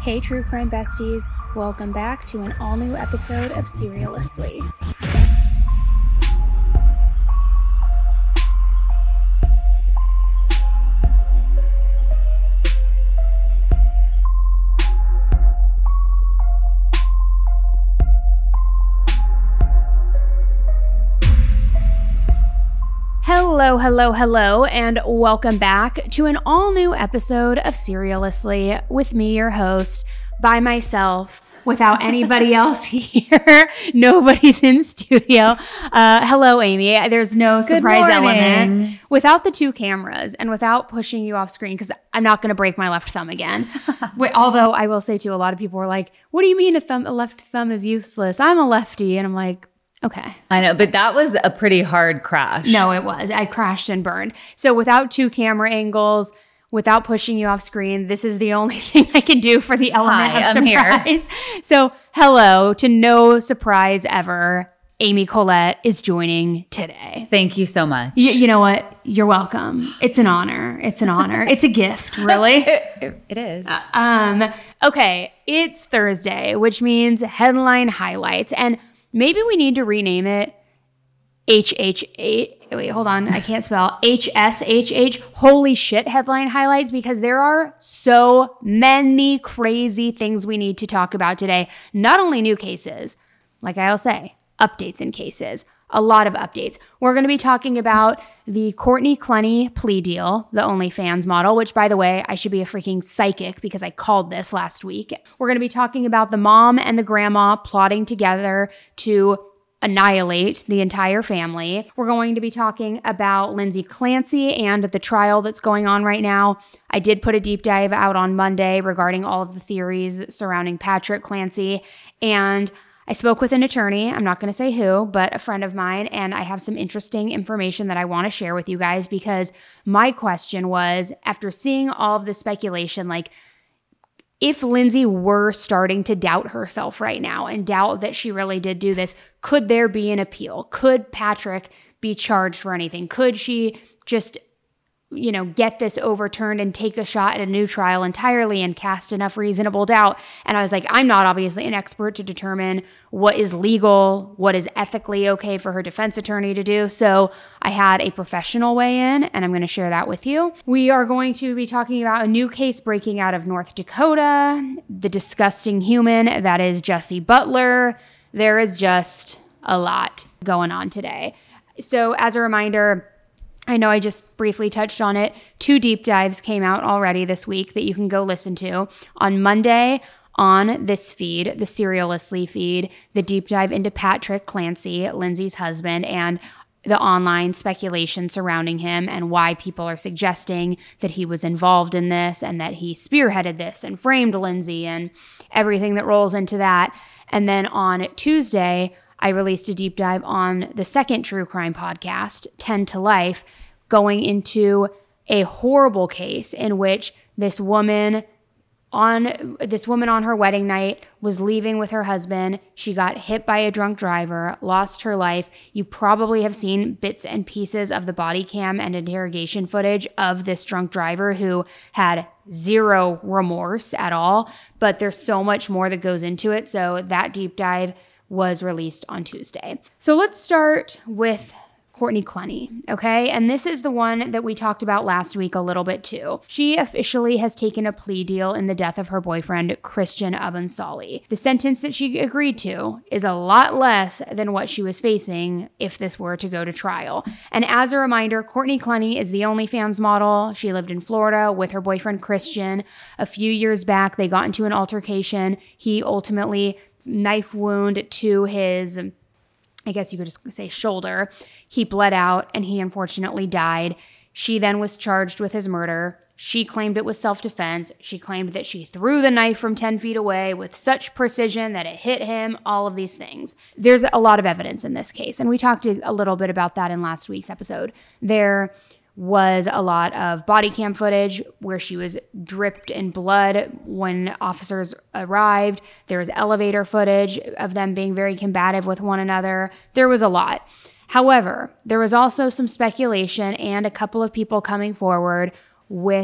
Hey True Crime Besties, welcome back to an all-new episode of Serialously. Hello, and welcome back to an all-new episode of Serialously with me, your host, by myself, without anybody else here. Nobody's in studio. Hello, Amy. There's no surprise element. Without the two cameras and without pushing you off screen, because I'm not going to break my left thumb again. Although I will say, too, a lot of people were like, what do you mean a left thumb is useless? I'm a lefty. And I'm like, okay. I know, but that was a pretty hard crash. No, it was. I crashed and burned. So without two camera angles, without pushing you off screen, this is the only thing I can do for the element of surprise. Here. So hello to no surprise ever. Amy Collette is joining today. Thank you so much. You know what? You're welcome. It's an honor. It's a gift, really. It is. Okay, it's Thursday, which means headline highlights. And maybe we need to rename it HHH. Wait, hold on. I can't spell. HSHH. Holy shit headline highlights, because there are so many crazy things we need to talk about today. Not only new cases, like I'll say, updates in cases. A lot of updates. We're going to be talking about the Courtney Clenny plea deal, the OnlyFans model, which, by the way, I should be a freaking psychic because I called this last week. We're going to be talking about the mom and the grandma plotting together to annihilate the entire family. We're going to be talking about Lindsay Clancy and the trial that's going on right now. I did put a deep dive out on Monday regarding all of the theories surrounding Patrick Clancy, and I spoke with an attorney. I'm not going to say who, but a friend of mine, and I have some interesting information that I want to share with you guys, because my question was, after seeing all of the speculation, like, if Lindsay were starting to doubt herself right now and doubt that she really did do this, could there be an appeal? Could Patrick be charged for anything? Could she just, get this overturned and take a shot at a new trial entirely and cast enough reasonable doubt? And I was like, I'm not obviously an expert to determine what is legal, what is ethically okay for her defense attorney to do. So I had a professional weigh in, and I'm going to share that with you. We are going to be talking about a new case breaking out of North Dakota, the disgusting human that is Jesse Butler. There is just a lot going on today. So as a reminder, I know I just briefly touched on it. 2 deep dives came out already this week that you can go listen to. On Monday, on this feed, the Serialously feed, the deep dive into Patrick Clancy, Lindsay's husband, and the online speculation surrounding him and why people are suggesting that he was involved in this and that he spearheaded this and framed Lindsay and everything that rolls into that. And then on Tuesday, I released a deep dive on the second true crime podcast, 10 to Life, going into a horrible case in which this woman on her wedding night was leaving with her husband. She got hit by a drunk driver, lost her life. You probably have seen bits and pieces of the body cam and interrogation footage of this drunk driver who had zero remorse at all, but there's so much more that goes into it. So that deep dive was released on Tuesday. So let's start with Courtney Clenny, okay? And this is the one that we talked about last week a little bit too. She officially has taken a plea deal in the death of her boyfriend, Christian Abunsali. The sentence that she agreed to is a lot less than what she was facing if this were to go to trial. And as a reminder, Courtney Clenny is the OnlyFans model. She lived in Florida with her boyfriend, Christian. A few years back, they got into an altercation. He ultimately knife wound to his, I guess you could just say, shoulder. He bled out and he unfortunately died. She then was charged with his murder. She claimed it was self-defense. She claimed that she threw the knife from 10 feet away with such precision that it hit him, all of these things. There's a lot of evidence in this case, and we talked a little bit about that in last week's episode. There was a lot of body cam footage where she was dripped in blood when officers arrived. There was elevator footage of them being very combative with one another. There was a lot. However, there was also some speculation and a couple of people coming forward with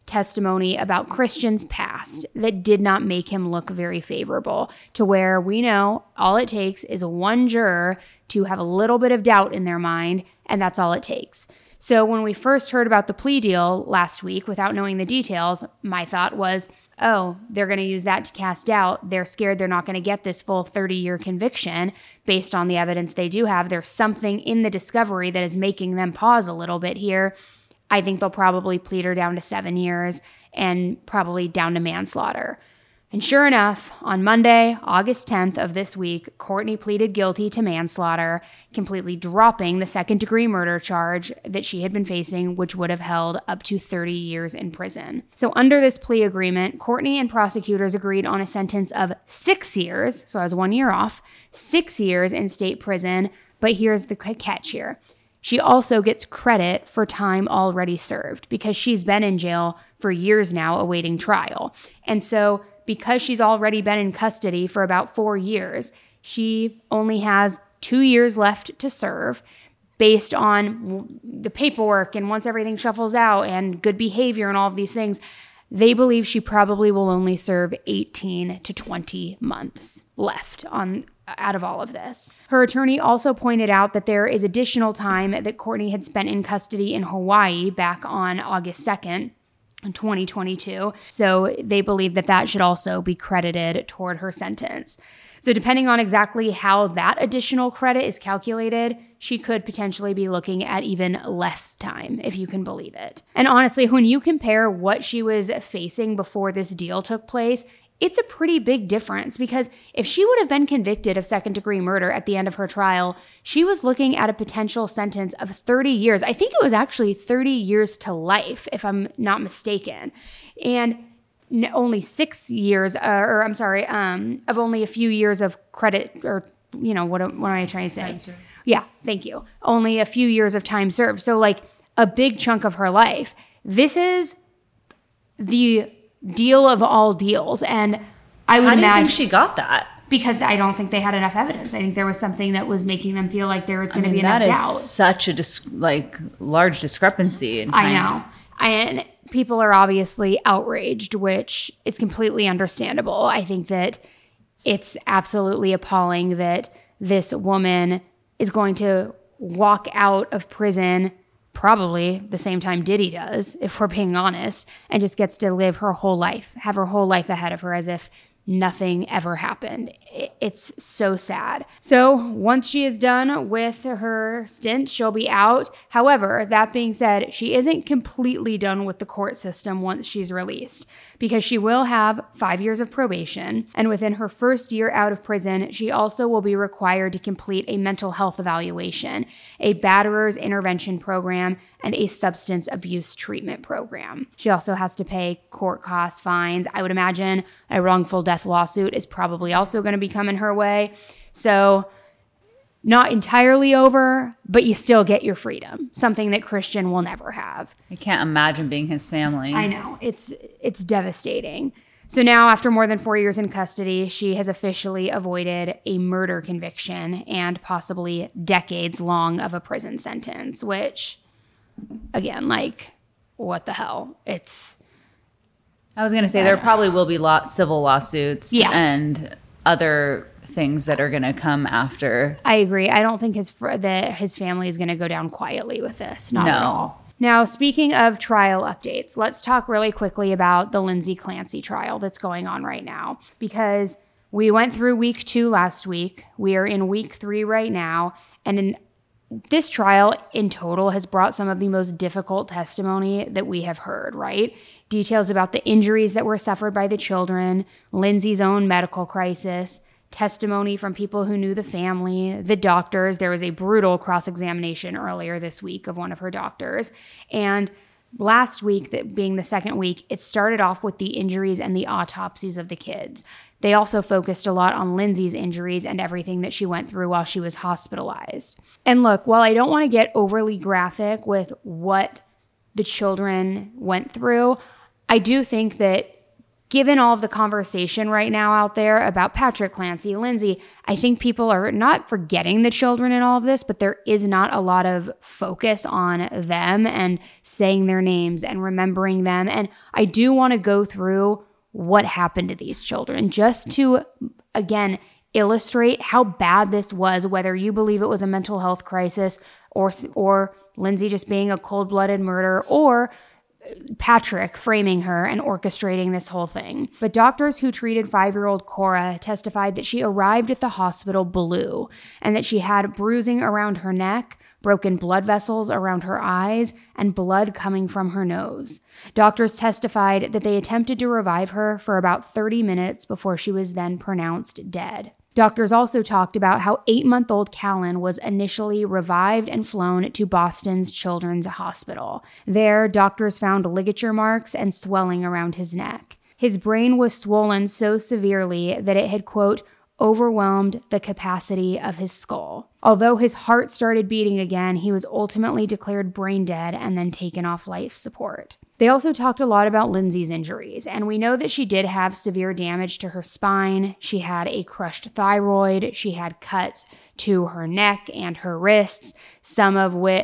testimony about Christian's past that did not make him look very favorable, to where we know all it takes is one juror to have a little bit of doubt in their mind, and that's all it takes. So when we first heard about the plea deal last week without knowing the details, my thought was, oh, they're going to use that to cast doubt. They're scared they're not going to get this full 30-year conviction based on the evidence they do have. There's something in the discovery that is making them pause a little bit here. I think they'll probably plead her down to 7 years and probably down to manslaughter. And sure enough, on Monday, August 10th of this week, Courtney pleaded guilty to manslaughter, completely dropping the second-degree murder charge that she had been facing, which would have held up to 30 years in prison. So under this plea agreement, Courtney and prosecutors agreed on a sentence of 6 years, so I was 1 year off, 6 years in state prison, but here's the catch here. She also gets credit for time already served because she's been in jail for years now awaiting trial. And so because she's already been in custody for about 4 years, she only has 2 years left to serve based on the paperwork, and once everything shuffles out and good behavior and all of these things, they believe she probably will only serve 18 to 20 months left out of all of this. Her attorney also pointed out that there is additional time that Courtney had spent in custody in Hawaii back on August 2nd. In 2022. So they believe that that should also be credited toward her sentence. So depending on exactly how that additional credit is calculated, she could potentially be looking at even less time, if you can believe it. And honestly, when you compare what she was facing before this deal took place, it's a pretty big difference, because if she would have been convicted of second-degree murder at the end of her trial, she was looking at a potential sentence of 30 years. I think it was actually 30 years to life, if I'm not mistaken. And only 6 years, of only a few years of credit, or, what am I trying to say? Time served. Yeah, thank you. Only a few years of time served. So like a big chunk of her life. This is the deal of all deals. And I would imagine... How do you think she got that? Because I don't think they had enough evidence. I think there was something that was making them feel like there was going to be enough doubt. That is such a large discrepancy in time. I know. And people are obviously outraged, which is completely understandable. I think that it's absolutely appalling that this woman is going to walk out of prison probably the same time Diddy does, if we're being honest, and just gets to live her whole life, have her whole life ahead of her as if nothing ever happened. It's so sad. So once she is done with her stint, she'll be out. However, that being said, she isn't completely done with the court system once she's released, because she will have 5 years of probation. And within her first year out of prison, she also will be required to complete a mental health evaluation, a batterer's intervention program, and a substance abuse treatment program. She also has to pay court costs, fines. I would imagine a wrongful death lawsuit is probably also going to be coming her way. So not entirely over, but you still get your freedom, something that Christian will never have. I can't imagine being his family. I know. It's devastating. So now, after more than 4 years in custody, she has officially avoided a murder conviction and possibly decades long of a prison sentence, which, again, what the hell? I was going to say there probably will be civil lawsuits and other things that are going to come after. I agree. I don't think his family is going to go down quietly with this. Not at all. Now, speaking of trial updates, let's talk really quickly about the Lindsay Clancy trial that's going on right now, because we went through week 2 last week. We are in week 3 right now. And this trial in total has brought some of the most difficult testimony that we have heard, right? Details about the injuries that were suffered by the children, Lindsay's own medical crisis, testimony from people who knew the family, the doctors. There was a brutal cross-examination earlier this week of one of her doctors. And last week, that being the second week, it started off with the injuries and the autopsies of the kids. They also focused a lot on Lindsay's injuries and everything that she went through while she was hospitalized. And look, while I don't want to get overly graphic with what the children went through, I do think that given all of the conversation right now out there about Patrick, Clancy, Lindsay, I think people are not forgetting the children in all of this, but there is not a lot of focus on them and saying their names and remembering them. And I do want to go through what happened to these children just to, again, illustrate how bad this was, whether you believe it was a mental health crisis or Lindsay just being a cold-blooded murder, or Patrick framing her and orchestrating this whole thing. But doctors who treated 5-year-old Cora testified that she arrived at the hospital blue and that she had bruising around her neck, broken blood vessels around her eyes, and blood coming from her nose. Doctors testified that they attempted to revive her for about 30 minutes before she was then pronounced dead. Doctors also talked about how 8-month-old Callan was initially revived and flown to Boston's Children's Hospital. There, doctors found ligature marks and swelling around his neck. His brain was swollen so severely that it had, quote, overwhelmed the capacity of his skull. Although his heart started beating again, he was ultimately declared brain dead and then taken off life support. They also talked a lot about Lindsay's injuries, and we know that she did have severe damage to her spine. She had a crushed thyroid. She had cuts to her neck and her wrists. Some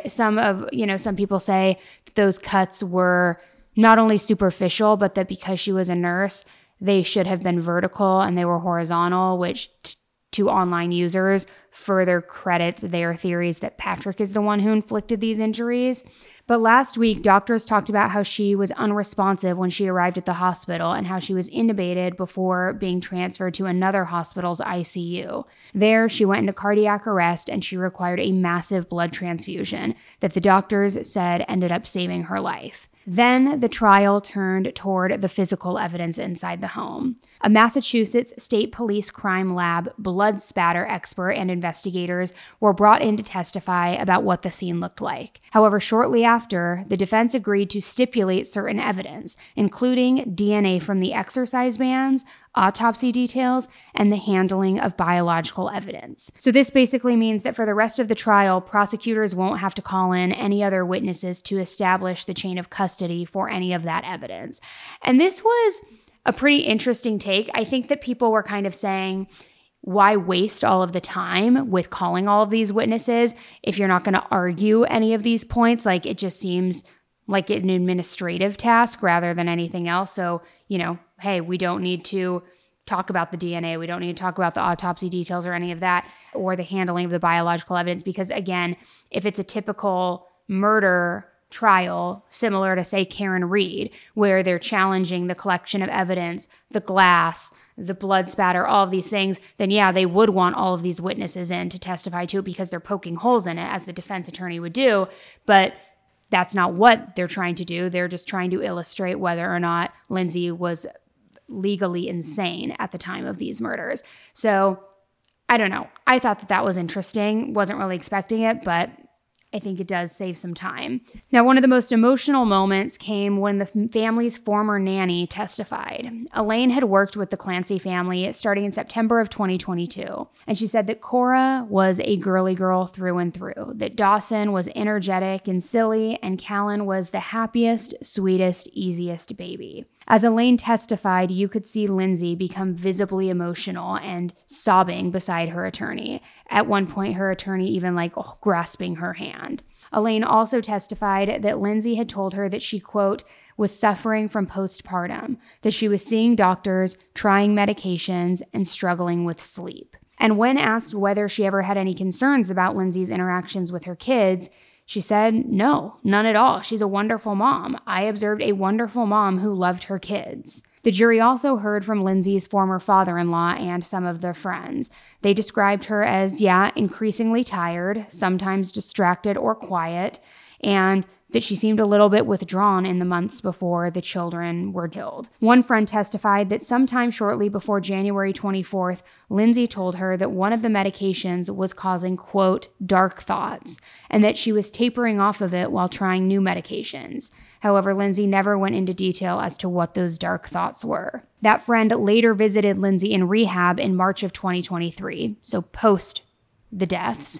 people say that those cuts were not only superficial, but that because she was a nurse, they should have been vertical and they were horizontal, which to online users further credits their theories that Patrick is the one who inflicted these injuries. But last week, doctors talked about how she was unresponsive when she arrived at the hospital and how she was intubated before being transferred to another hospital's ICU. There, she went into cardiac arrest and she required a massive blood transfusion that the doctors said ended up saving her life. Then the trial turned toward the physical evidence inside the home. A Massachusetts State Police Crime Lab blood spatter expert and investigators were brought in to testify about what the scene looked like. However, shortly after, the defense agreed to stipulate certain evidence, including DNA from the exercise bands, autopsy details, and the handling of biological evidence. So this basically means that for the rest of the trial, prosecutors won't have to call in any other witnesses to establish the chain of custody for any of that evidence. And this was a pretty interesting take. I think that people were kind of saying, why waste all of the time with calling all of these witnesses if you're not going to argue any of these points? Like, it just seems like an administrative task rather than anything else. So, hey, we don't need to talk about the DNA. We don't need to talk about the autopsy details or any of that, or the handling of the biological evidence. Because again, if it's a typical murder trial, similar to, say, Karen Read, where they're challenging the collection of evidence, the glass, the blood spatter, all of these things, then yeah, they would want all of these witnesses in to testify to it because they're poking holes in it, as the defense attorney would do. But that's not what they're trying to do. They're just trying to illustrate whether or not Lindsay was legally insane at the time of these murders. So I don't know. I thought that was interesting. Wasn't really expecting it, but I think it does save some time. Now, one of the most emotional moments came when the family's former nanny testified. Elaine had worked with the Clancy family starting in September of 2022, and she said that Cora was a girly girl through and through, that Dawson was energetic and silly, and Callan was the happiest, sweetest, easiest baby. As Elaine testified, you could see Lindsay become visibly emotional and sobbing beside her attorney. At one point, her attorney even grasping her hand. Elaine also testified that Lindsay had told her that she, quote, was suffering from postpartum, that she was seeing doctors, trying medications, and struggling with sleep. And when asked whether she ever had any concerns about Lindsay's interactions with her kids, she said, no, none at all. She's a wonderful mom. I observed a wonderful mom who loved her kids. The jury also heard from Lindsay's former father-in-law and some of their friends. They described her as, increasingly tired, sometimes distracted or quiet, and that she seemed a little bit withdrawn in the months before the children were killed. One friend testified that sometime shortly before January 24th, Lindsay told her that one of the medications was causing, quote, dark thoughts, and that she was tapering off of it while trying new medications. However, Lindsay never went into detail as to what those dark thoughts were. That friend later visited Lindsay in rehab in March of 2023, so post the deaths.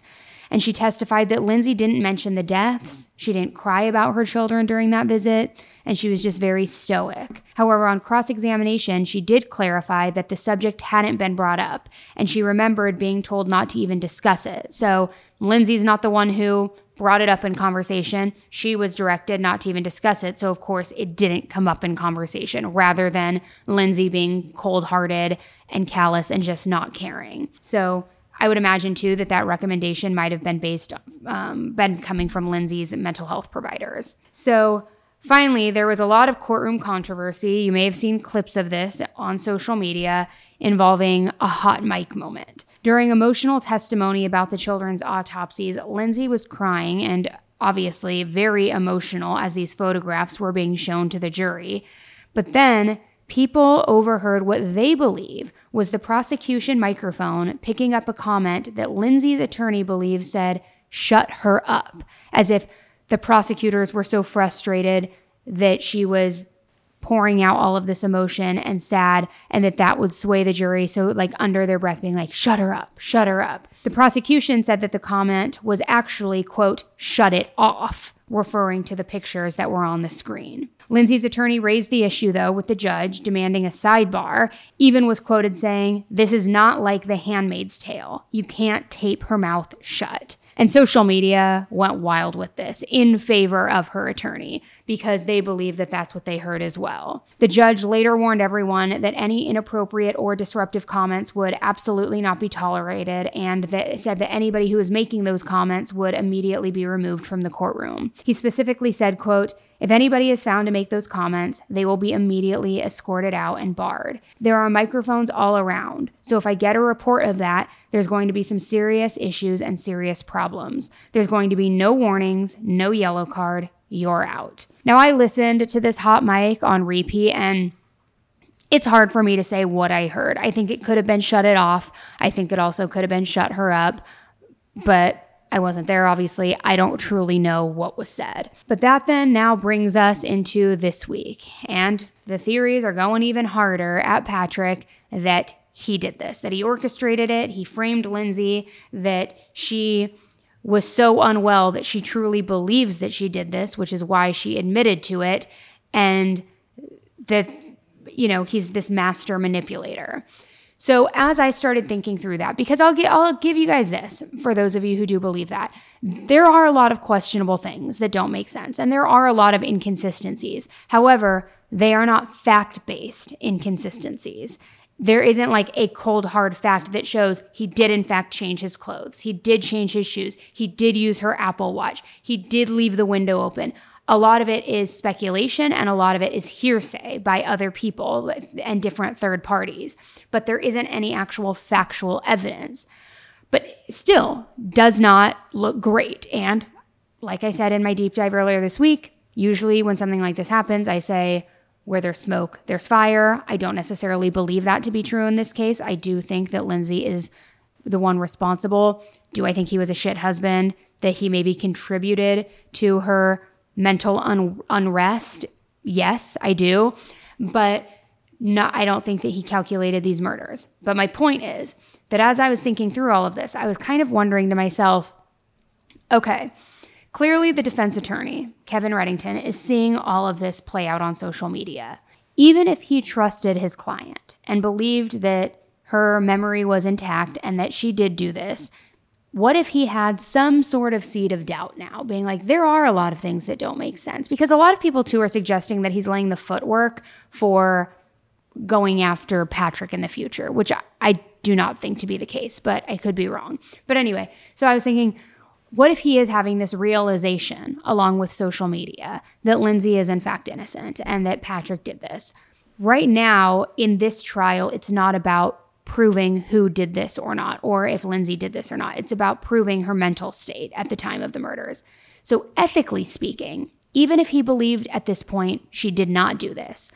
And she testified that Lindsay didn't mention the deaths. She didn't cry about her children during that visit, and she was just very stoic. However, on cross-examination, she did clarify that the subject hadn't been brought up, and she remembered being told not to even discuss it. So Lindsay's not the one who brought it up in conversation. She was directed not to even discuss it. So of course it didn't come up in conversation, rather than Lindsay being cold-hearted and callous and just not caring. So I would imagine too that recommendation might have been been coming from Lindsay's mental health providers. So finally, there was a lot of courtroom controversy. You may have seen clips of this on social media involving a hot mic moment. During emotional testimony about the children's autopsies, Lindsay was crying and obviously very emotional as these photographs were being shown to the jury. But then people overheard what they believe was the prosecution microphone picking up a comment that Lindsay's attorney believes said, "Shut her up," as if the prosecutors were so frustrated that she was pouring out all of this emotion and sad, and that would sway the jury. So like under their breath being like, "Shut her up, shut her up." The prosecution said that the comment was actually, quote, "shut it off," referring to the pictures that were on the screen. Lindsay's attorney raised the issue, though, with the judge, demanding a sidebar, even was quoted saying, "This is not like The Handmaid's Tale. You can't tape her mouth shut." And social media went wild with this in favor of her attorney because they believe that that's what they heard as well. The judge later warned everyone that any inappropriate or disruptive comments would absolutely not be tolerated, and said that anybody who was making those comments would immediately be removed from the courtroom. He specifically said, quote, "If anybody is found to make those comments, they will be immediately escorted out and barred. There are microphones all around, so if I get a report of that, there's going to be some serious issues and serious problems. There's going to be no warnings, no yellow card, you're out." Now, I listened to this hot mic on repeat, and it's hard for me to say what I heard. I think it could have been "shut it off." I think it also could have been "shut her up," but I wasn't there, obviously. I don't truly know what was said. But that then now brings us into this week. And the theories are going even harder at Patrick that he did this, that he orchestrated it, he framed Lindsay, that she was so unwell that she truly believes that she did this, which is why she admitted to it, and that, he's this master manipulator. So as I started thinking through that, because I'll give you guys this, for those of you who do believe that, there are a lot of questionable things that don't make sense, and there are a lot of inconsistencies. However, they are not fact-based inconsistencies. There isn't like a cold, hard fact that shows he did in fact change his clothes. He did change his shoes. He did use her Apple Watch. He did leave the window open. A lot of it is speculation, and a lot of it is hearsay by other people and different third parties. But there isn't any actual factual evidence. But still does not look great. And like I said in my deep dive earlier this week, usually when something like this happens, I say, where there's smoke, there's fire. I don't necessarily believe that to be true in this case. I do think that Lindsay is the one responsible. Do I think he was a shit husband? That he maybe contributed to her mental unrest? Yes, I do. But I don't think that he calculated these murders. But my point is that as I was thinking through all of this, I was kind of wondering to myself, okay, clearly the defense attorney, Kevin Reddington, is seeing all of this play out on social media. Even if he trusted his client and believed that her memory was intact and that she did do this, what if he had some sort of seed of doubt now, being like, there are a lot of things that don't make sense? Because a lot of people, too, are suggesting that he's laying the footwork for going after Patrick in the future, which I do not think to be the case, but I could be wrong. But anyway, so I was thinking, what if he is having this realization along with social media that Lindsay is in fact innocent and that Patrick did this? Right now, in this trial, it's not about proving who did this or not, or if Lindsay did this or not. It's about proving her mental state at the time of the murders. So ethically speaking, even if he believed at this point she did not do this,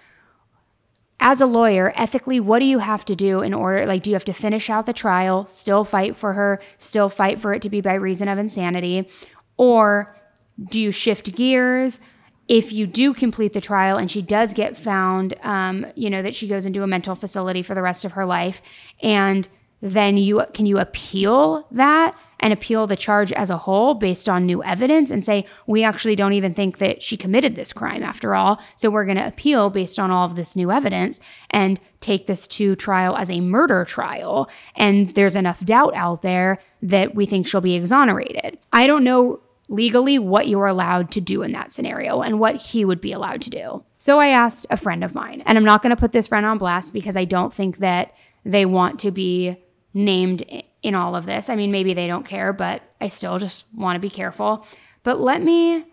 as a lawyer, ethically, what do you have to do in order, do you have to finish out the trial, still fight for her, still fight for it to be by reason of insanity, or do you shift gears? If you do complete the trial and she does get found, that she goes into a mental facility for the rest of her life, and then can you appeal that and appeal the charge as a whole based on new evidence and say, we actually don't even think that she committed this crime after all. So we're going to appeal based on all of this new evidence and take this to trial as a murder trial. And there's enough doubt out there that we think she'll be exonerated. I don't know legally what you're allowed to do in that scenario and what he would be allowed to do. So I asked a friend of mine, and I'm not going to put this friend on blast because I don't think that they want to be named in all of this. I mean, maybe they don't care, but I still just want to be careful. But let me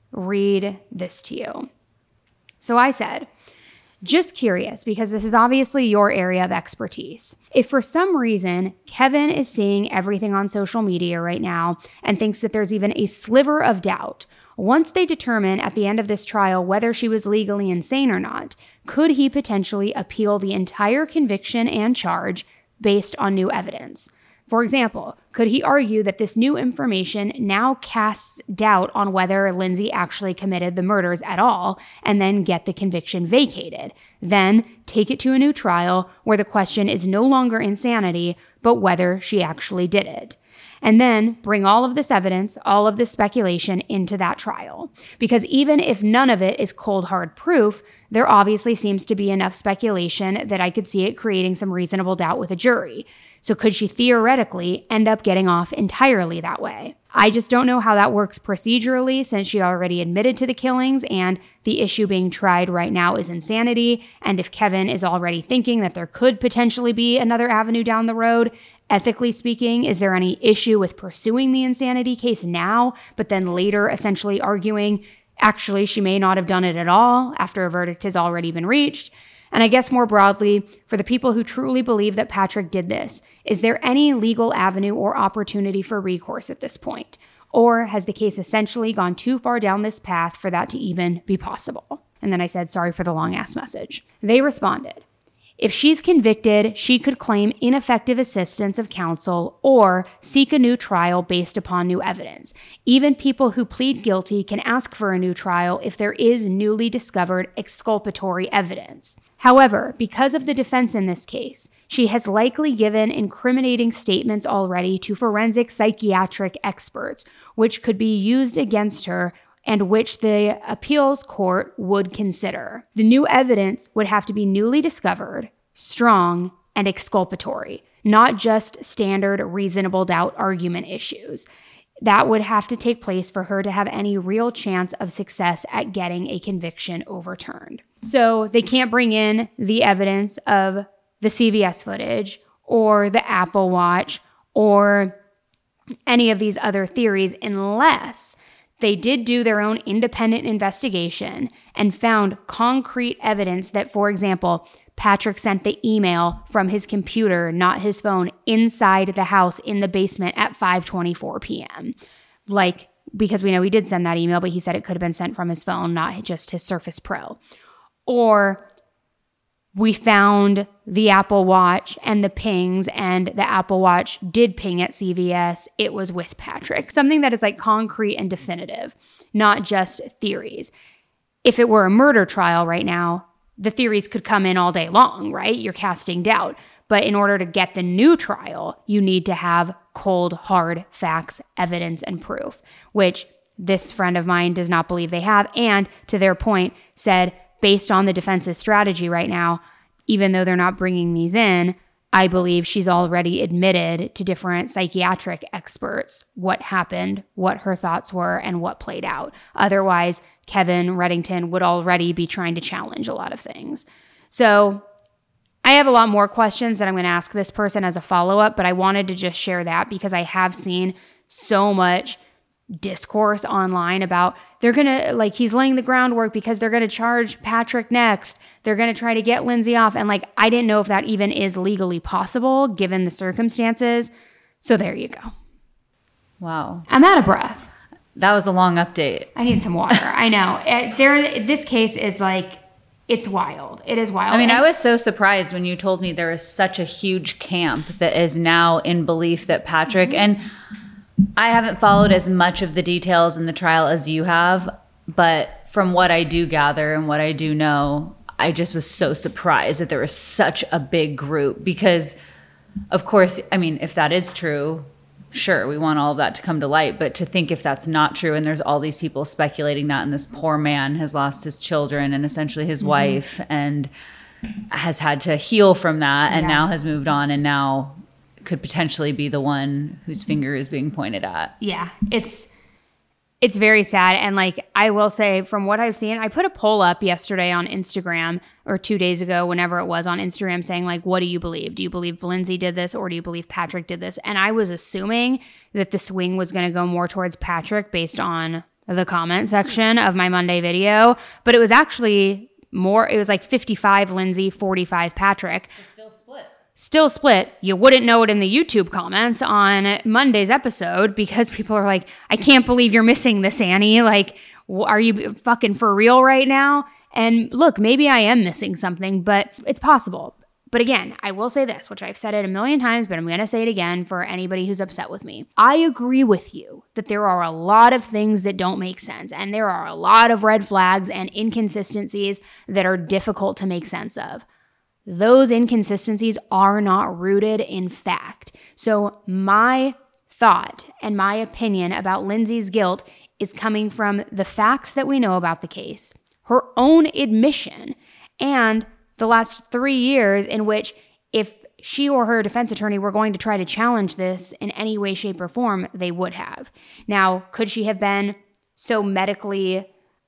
read this to you. So I said, just curious, because this is obviously your area of expertise. If for some reason Kevin is seeing everything on social media right now and thinks that there's even a sliver of doubt, once they determine at the end of this trial whether she was legally insane or not, could he potentially appeal the entire conviction and charge based on new evidence? For example, could he argue that this new information now casts doubt on whether Lindsay actually committed the murders at all and then get the conviction vacated? Then take it to a new trial where the question is no longer insanity, but whether she actually did it. And then bring all of this evidence, all of this speculation into that trial. Because even if none of it is cold hard proof, there obviously seems to be enough speculation that I could see it creating some reasonable doubt with a jury. So could she theoretically end up getting off entirely that way? I just don't know how that works procedurally since she already admitted to the killings and the issue being tried right now is insanity. And if Kevin is already thinking that there could potentially be another avenue down the road, ethically speaking, is there any issue with pursuing the insanity case now, but then later essentially arguing, actually, she may not have done it at all after a verdict has already been reached? And I guess more broadly, for the people who truly believe that Patrick did this, is there any legal avenue or opportunity for recourse at this point? Or has the case essentially gone too far down this path for that to even be possible? And then I said, sorry for the long ass message. They responded, if she's convicted, she could claim ineffective assistance of counsel or seek a new trial based upon new evidence. Even people who plead guilty can ask for a new trial if there is newly discovered exculpatory evidence. However, because of the defense in this case, she has likely given incriminating statements already to forensic psychiatric experts, which could be used against her and which the appeals court would consider. The new evidence would have to be newly discovered, strong, and exculpatory, not just standard reasonable doubt argument issues. That would have to take place for her to have any real chance of success at getting a conviction overturned. So they can't bring in the evidence of the CVS footage or the Apple Watch or any of these other theories unless they did do their own independent investigation and found concrete evidence that, for example, Patrick sent the email from his computer, not his phone, inside the house in the basement at 5:24 p.m. Because we know he did send that email, but he said it could have been sent from his phone, not just his Surface Pro. Or we found the Apple Watch and the pings, and the Apple Watch did ping at CVS. It was with Patrick. Something that is concrete and definitive, not just theories. If it were a murder trial right now, the theories could come in all day long, right? You're casting doubt. But in order to get the new trial, you need to have cold, hard facts, evidence, and proof, which this friend of mine does not believe they have. And to their point, said, based on the defense's strategy right now, even though they're not bringing these in, I believe she's already admitted to different psychiatric experts what happened, what her thoughts were, and what played out. Otherwise, Kevin Reddington would already be trying to challenge a lot of things. So I have a lot more questions that I'm going to ask this person as a follow-up, but I wanted to just share that because I have seen so much discourse online about they're going to, he's laying the groundwork because they're going to charge Patrick next. They're going to try to get Lindsay off. And I didn't know if that even is legally possible given the circumstances. So there you go. Wow. I'm out of breath. That was a long update. I need some water. I know. This case is it's wild. It is wild. I mean, I was so surprised when you told me there is such a huge camp that is now in belief that Patrick, and I haven't followed as much of the details in the trial as you have, but from what I do gather and what I do know, I just was so surprised that there was such a big group because, of course, I mean, if that is true, sure, we want all of that to come to light, but to think if that's not true and there's all these people speculating that, and this poor man has lost his children and essentially his wife and has had to heal from that and now has moved on and now could potentially be the one whose finger is being pointed at. Yeah, it's very sad. And like, I will say from what I've seen, I put a poll up yesterday on Instagram or 2 days ago, whenever it was, on Instagram, saying like, what do you believe? Do you believe Lindsay did this, or do you believe Patrick did this? And I was assuming that the swing was going to go more towards Patrick based on the comment section of my Monday video. But it was actually more, it was like 55 Lindsay, 45 Patrick. Still split. You wouldn't know it in the YouTube comments on Monday's episode because people are like, I can't believe you're missing this, Annie. Like, are you fucking for real right now? And look, maybe I am missing something, but it's possible. But again, I will say this, which I've said it a million times, but I'm going to say it again for anybody who's upset with me. I agree with you that there are a lot of things that don't make sense, and there are a lot of red flags and inconsistencies that are difficult to make sense of. Those inconsistencies are not rooted in fact. So my thought and my opinion about Lindsay's guilt is coming from the facts that we know about the case, her own admission, and the last 3 years in which if she or her defense attorney were going to try to challenge this in any way, shape, or form, they would have. Now, could she have been so medically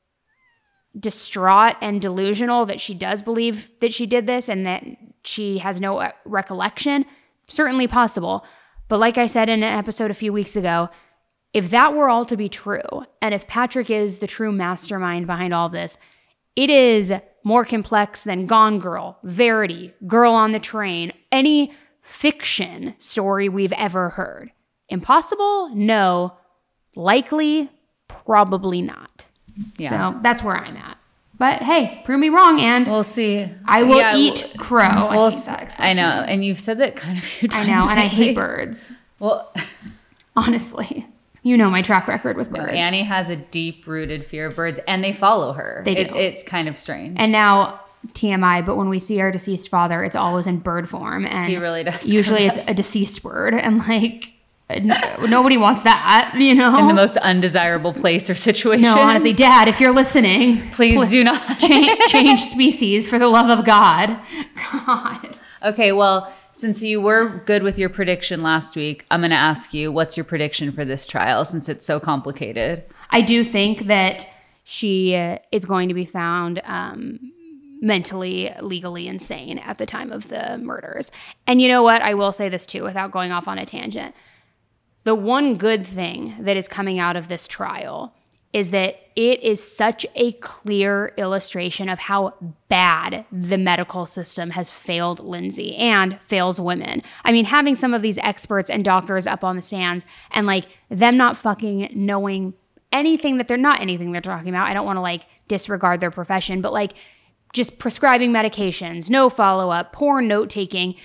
distraught and delusional that she does believe that she did this and that she has no recollection? Certainly possible. But like I said in an episode a few weeks ago, if that were all to be true, and if Patrick is the true mastermind behind all this, it is more complex than Gone Girl, Verity, Girl on the Train, any fiction story we've ever heard. Impossible? No. Likely? Probably not. Yeah. So that's where I'm at. But hey, prove me wrong, and we'll see. I will eat crow. I know, and you've said that kind of a few times. I know, and I hate birds. Well, honestly, you know my track record with birds. Annie has a deep-rooted fear of birds, and they follow her. They do. It's kind of strange. And now, TMI, but when we see our deceased father, it's always in bird form, and he really does. Usually, it's a deceased bird, and like. Nobody wants that, you know? In the most undesirable place or situation. No, honestly, Dad, if you're listening, please do not change species for the love of God. God. Okay, well, since you were good with your prediction last week, I'm going to ask you, what's your prediction for this trial since it's so complicated? I do think that she is going to be found mentally, legally insane at the time of the murders. And you know what? I will say this too, without going off on a tangent. The one good thing that is coming out of this trial is that it is such a clear illustration of how bad the medical system has failed Lindsay and fails women. I mean, having some of these experts and doctors up on the stands and like them not fucking knowing anything that they're not anything they're talking about. I don't want to like disregard their profession, but like just prescribing medications, no follow-up, poor note-taking.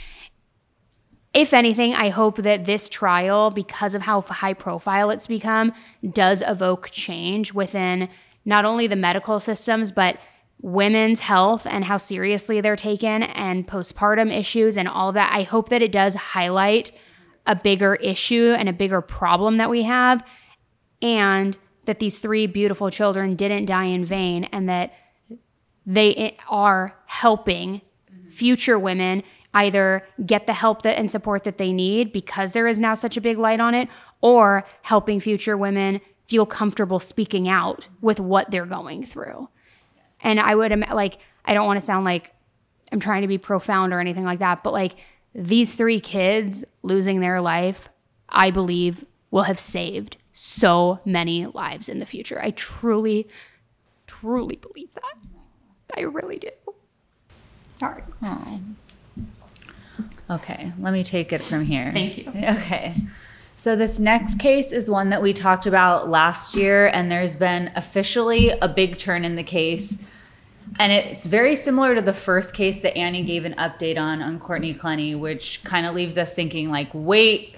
If anything, I hope that this trial, because of how high profile it's become, does evoke change within not only the medical systems, but women's health and how seriously they're taken and postpartum issues and all of that. I hope that it does highlight a bigger issue and a bigger problem that we have, and that these 3 beautiful children didn't die in vain, and that they are helping future women either get the help that and support that they need because there is now such a big light on it, or helping future women feel comfortable speaking out with what they're going through. And I would like, I don't want to sound like I'm trying to be profound or anything like that, but like these 3 kids losing their life, I believe will have saved so many lives in the future. I truly, truly believe that. I really do. Sorry. Oh. Okay, let me take it from here. Thank you. Okay. So this next case is one that we talked about last year, and there's been officially a big turn in the case. And it's very similar to the first case that Annie gave an update on Courtney Clenny, which kind of leaves us thinking like, wait,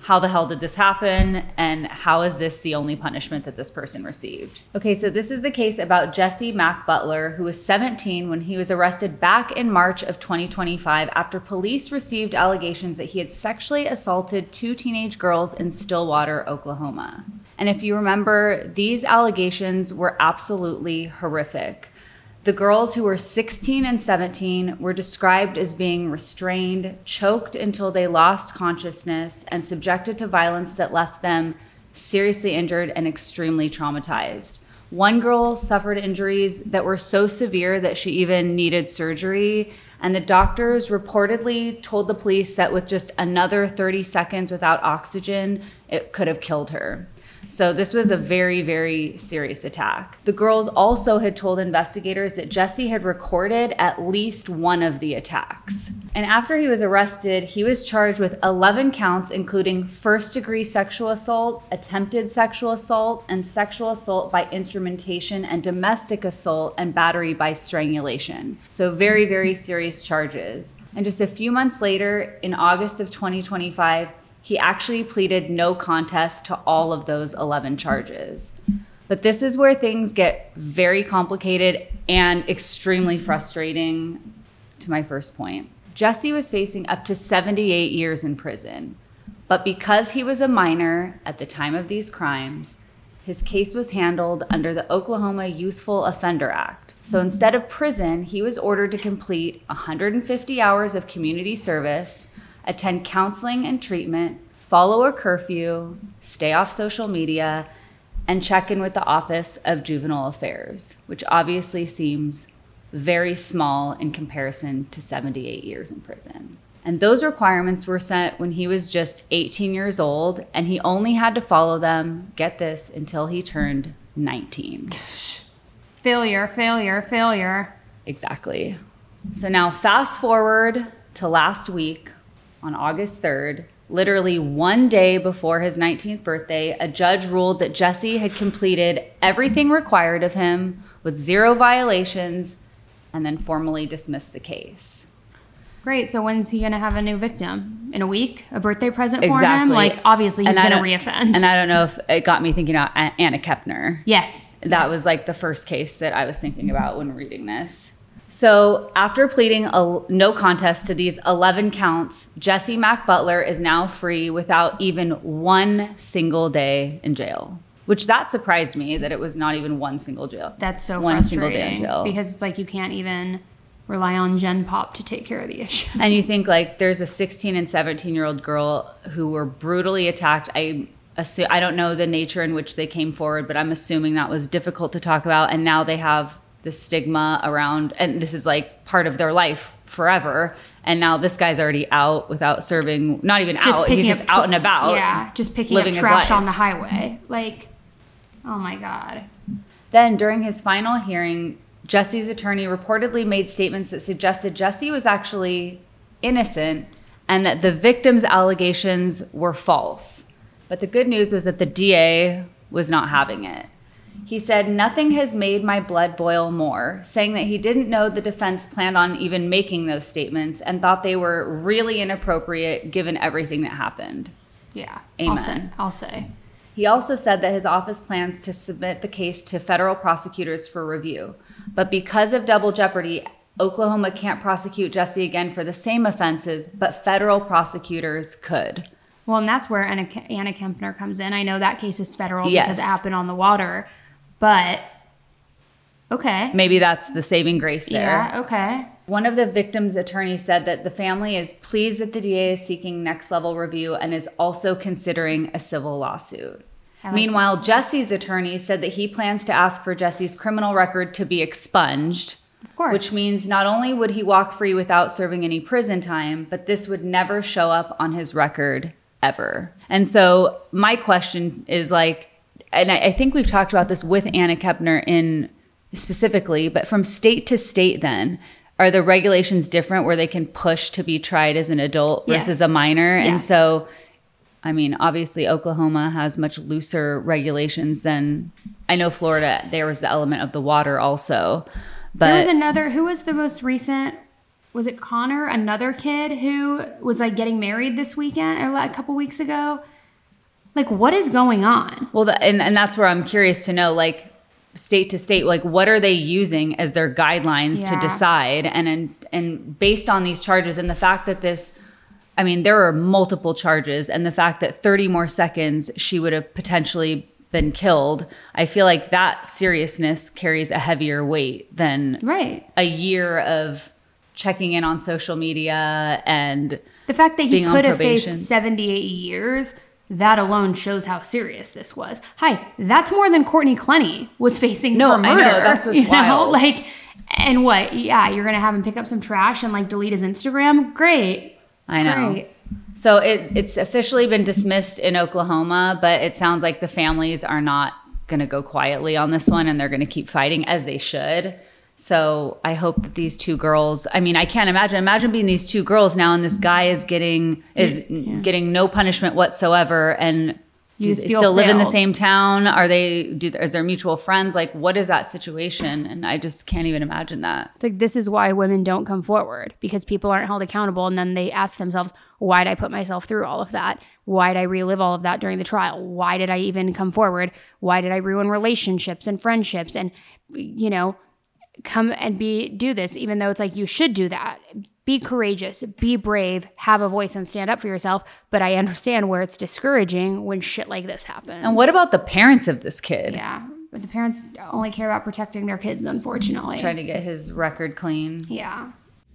how the hell did this happen? And how is this the only punishment that this person received? Okay, so this is the case about Jesse Mack Butler, who was 17 when he was arrested back in March of 2025 after police received allegations that he had sexually assaulted 2 teenage girls in Stillwater, Oklahoma. And if you remember, these allegations were absolutely horrific. The girls, who were 16 and 17, were described as being restrained, choked until they lost consciousness, and subjected to violence that left them seriously injured and extremely traumatized. One girl suffered injuries that were so severe that she even needed surgery, and the doctors reportedly told the police that with just another 30 seconds without oxygen, it could have killed her. So this was a very, very serious attack. The girls also had told investigators that Jesse had recorded at least one of the attacks. And after he was arrested, he was charged with 11 counts, including first-degree sexual assault, attempted sexual assault, and sexual assault by instrumentation, and domestic assault and battery by strangulation. So very, very serious charges. And just a few months later, in August of 2025, he actually pleaded no contest to all of those 11 charges. But this is where things get very complicated and extremely frustrating to my first point. Jesse was facing up to 78 years in prison. But because he was a minor at the time of these crimes, his case was handled under the Oklahoma Youthful Offender Act. So instead of prison, he was ordered to complete 150 hours of community service, attend counseling and treatment, follow a curfew, stay off social media, and check in with the Office of Juvenile Affairs, which obviously seems very small in comparison to 78 years in prison. And those requirements were set when he was just 18 years old, and he only had to follow them, get this, until he turned 19. Failure, failure, failure. Exactly. So now fast forward to last week on August 3rd, literally one day before his 19th birthday, a judge ruled that Jesse had completed everything required of him with 0 violations and then formally dismissed the case. Great. So when's he going to have a new victim? In a week? A birthday present for him? Like, obviously he's going to reoffend. And I don't know if it got me thinking about Anna Kepner. Yes. That was like the first case that I was thinking about when reading this. So after pleading a no contest to these 11 counts, Jesse Mack Butler is now free without even one single day in jail. Which that surprised me that it was not even one single jail. That's so one frustrating. Single day in jail. Because it's like you can't even rely on Gen Pop to take care of the issue. And you think like there's a 16 and 17-year-old girl who were brutally attacked. I don't know the nature in which they came forward, but I'm assuming that was difficult to talk about. And now they have the stigma around, and this is like part of their life forever. And now this guy's already out without serving, not even out, he's just out and about. Yeah, just picking up trash on the highway. Like, oh my God. Then during his final hearing, Jesse's attorney reportedly made statements that suggested Jesse was actually innocent and that the victim's allegations were false. But the good news was that the DA was not having it. He said, "Nothing has made my blood boil more," saying that he didn't know the defense planned on even making those statements and thought they were really inappropriate given everything that happened. Yeah. Amen. I'll say. He also said that his office plans to submit the case to federal prosecutors for review. But because of double jeopardy, Oklahoma can't prosecute Jesse again for the same offenses, but federal prosecutors could. Well, and that's where Anna Kempner comes in. I know that case is federal Yes. because it happened on the water, but okay. Maybe that's the saving grace there. Yeah, okay. One of the victim's attorneys said that the family is pleased that the DA is seeking next level review and is also considering a civil lawsuit. Meanwhile, Jesse's attorney said that he plans to ask for Jesse's criminal record to be expunged. Of course. Which means not only would he walk free without serving any prison time, but this would never show up on his record ever. And so my question is like, and I think we've talked about this with Anna Kepner in specifically, but from state to state then, are the regulations different where they can push to be tried as an adult versus a minor? Yes. And so, I mean, obviously Oklahoma has much looser regulations than, I know Florida, there was the element of the water also. But there was another, who was the most recent, was it Connor, another kid who was like getting married this weekend or like a couple weeks ago? Like, what is going on? Well, and that's where I'm curious to know, like, state to state, like, what are they using as their guidelines to decide? And based on these charges and the fact that there are multiple charges, and the fact that 30 more seconds she would have potentially been killed, I feel like that seriousness carries a heavier weight than a year of checking in on social media and the fact that he could have faced 78 years. That alone shows how serious this was. Hi, that's more than Courtney Clenny was facing for murder. I know, that's what's wild. Like, and what? Yeah, you're gonna have him pick up some trash and like delete his Instagram? Great. I know. Great. So it's officially been dismissed in Oklahoma, but it sounds like the families are not gonna go quietly on this one, and they're gonna keep fighting, as they should. So I hope that these two girls, I mean, I can't imagine being these two girls now, and this guy is getting no punishment whatsoever, and do they still live in the same town? Is there mutual friends? Like, what is that situation? And I just can't even imagine that. It's like, this is why women don't come forward, because people aren't held accountable, and then they ask themselves, why did I put myself through all of that? Why did I relive all of that during the trial? Why did I even come forward? Why did I ruin relationships and friendships and, come and do this, even though it's like, you should do that. Be courageous, be brave, have a voice, and stand up for yourself. But I understand where it's discouraging when shit like this happens. And what about the parents of this kid? Yeah, but the parents only care about protecting their kids, unfortunately. Trying to get his record clean. Yeah.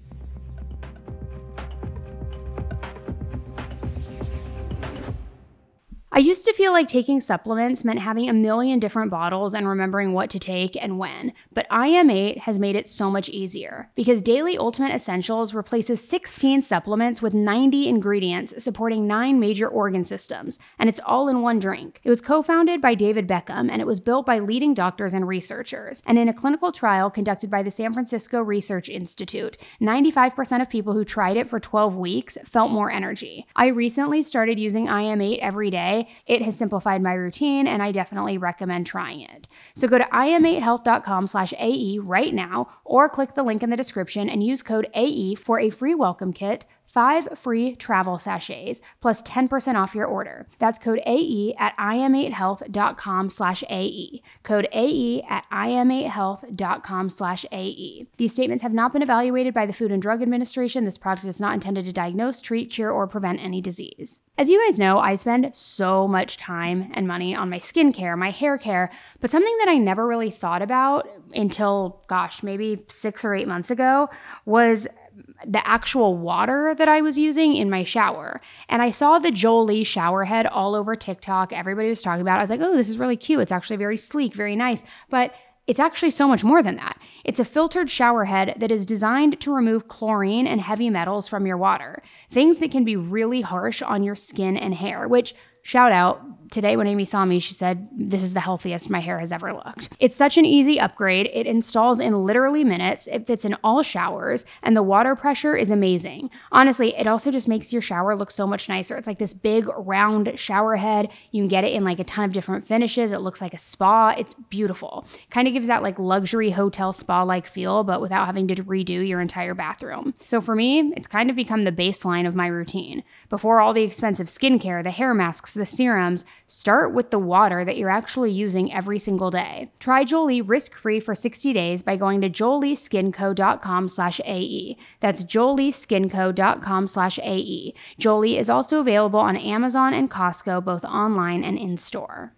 I used to feel like taking supplements meant having a million different bottles and remembering what to take and when, but IM8 has made it so much easier because Daily Ultimate Essentials replaces 16 supplements with 90 ingredients supporting 9 major organ systems, and it's all in one drink. It was co-founded by David Beckham, and it was built by leading doctors and researchers. And in a clinical trial conducted by the San Francisco Research Institute, 95% of people who tried it for 12 weeks felt more energy. I recently started using IM8 every day. It has simplified my routine, and I definitely recommend trying it. So go to im8health.com/AE right now, or click the link in the description and use code AE for a free welcome kit, 5 free travel sachets, plus 10% off your order. That's code AE at im8health.com/AE. Code AE at im8health.com/AE. These statements have not been evaluated by the Food and Drug Administration. This product is not intended to diagnose, treat, cure, or prevent any disease. As you guys know, I spend so much time and money on my skincare, my hair care, but something that I never really thought about until, maybe 6 or 8 months ago was the actual water that I was using in my shower. And I saw the Jolie shower head all over TikTok. Everybody was talking about it. I was like, oh, this is really cute. It's actually very sleek, very nice. But it's actually so much more than that. It's a filtered shower head that is designed to remove chlorine and heavy metals from your water, things that can be really harsh on your skin and hair, which, shout out, today when Amy saw me, she said, this is the healthiest my hair has ever looked. It's such an easy upgrade. It installs in literally minutes. It fits in all showers, and the water pressure is amazing. Honestly, it also just makes your shower look so much nicer. It's like this big round shower head. You can get it in like a ton of different finishes. It looks like a spa. It's beautiful. Kind of gives that like luxury hotel spa-like feel, but without having to redo your entire bathroom. So for me, it's kind of become the baseline of my routine. Before all the expensive skincare, the hair masks, the serums, start with the water that you're actually using every single day. Try Jolie risk-free for 60 days by going to jolieskinco.com/AE. That's jolieskinco.com/AE. Jolie is also available on Amazon and Costco, both online and in-store.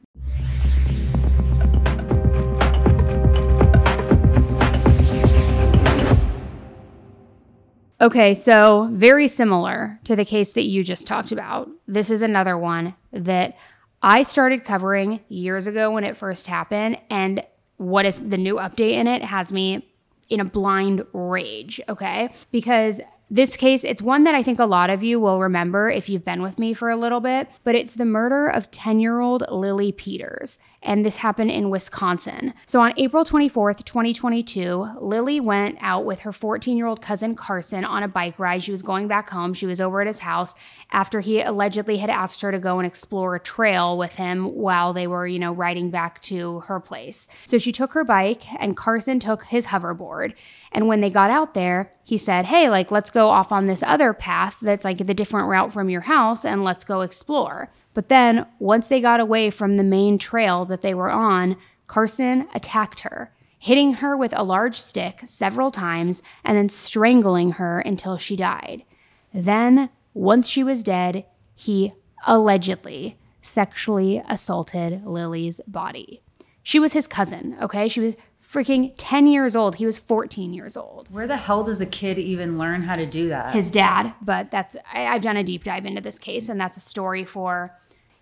Okay, so very similar to the case that you just talked about. This is another one that I started covering years ago when it first happened, and what is the new update in it has me in a blind rage, okay? Because this case, it's one that I think a lot of you will remember if you've been with me for a little bit, but it's the murder of 10-year-old Lily Peters, and this happened in Wisconsin. So on April 24th, 2022, Lily went out with her 14-year-old cousin Carson on a bike ride. She was going back home. She was over at his house after he allegedly had asked her to go and explore a trail with him while they were, riding back to her place. So she took her bike and Carson took his hoverboard. And when they got out there, he said, hey, let's go go off on this other path that's like the different route from your house and let's go explore. But then once they got away from the main trail that they were on, Carson attacked her, hitting her with a large stick several times and then strangling her until she died. Then, once she was dead, he allegedly sexually assaulted Lily's body. She was his cousin, okay? She was freaking 10 years old. He was 14 years old. Where the hell does a kid even learn how to do that? His dad, but I've done a deep dive into this case, and that's a story for,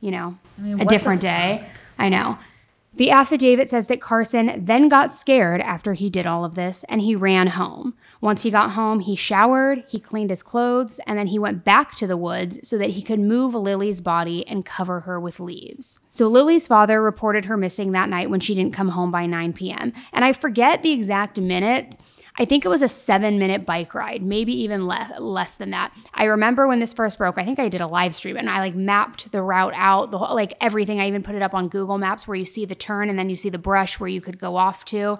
a different day. I know. The affidavit says that Carson then got scared after he did all of this, and he ran home. Once he got home, he showered, he cleaned his clothes, and then he went back to the woods so that he could move Lily's body and cover her with leaves. So Lily's father reported her missing that night when she didn't come home by 9 p.m. And I forget the exact minute. I think it was a 7-minute bike ride, maybe even less than that. I remember when this first broke, I think I did a live stream and I mapped the route out, everything. I even put it up on Google Maps where you see the turn and then you see the brush where you could go off to.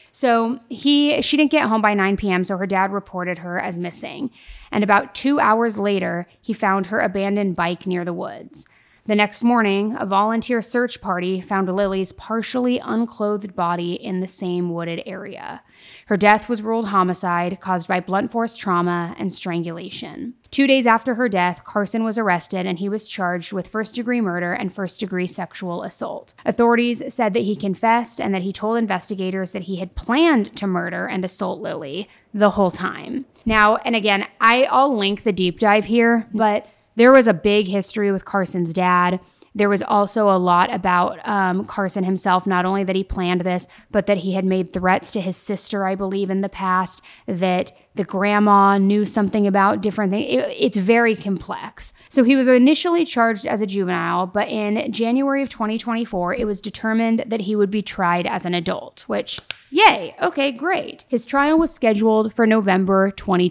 So she didn't get home by 9 p.m., so her dad reported her as missing. And about 2 hours later, he found her abandoned bike near the woods. The next morning, a volunteer search party found Lily's partially unclothed body in the same wooded area. Her death was ruled homicide caused by blunt force trauma and strangulation. 2 days after her death, Carson was arrested and he was charged with first-degree murder and first-degree sexual assault. Authorities said that he confessed and that he told investigators that he had planned to murder and assault Lily the whole time. Now, and again, I'll link the deep dive here, but there was a big history with Carson's dad. There was also a lot about Carson himself, not only that he planned this, but that he had made threats to his sister, I believe, in the past, that the grandma knew something about different things. It's very complex. So he was initially charged as a juvenile, but in January of 2024, it was determined that he would be tried as an adult, which, yay, okay, great. His trial was scheduled for November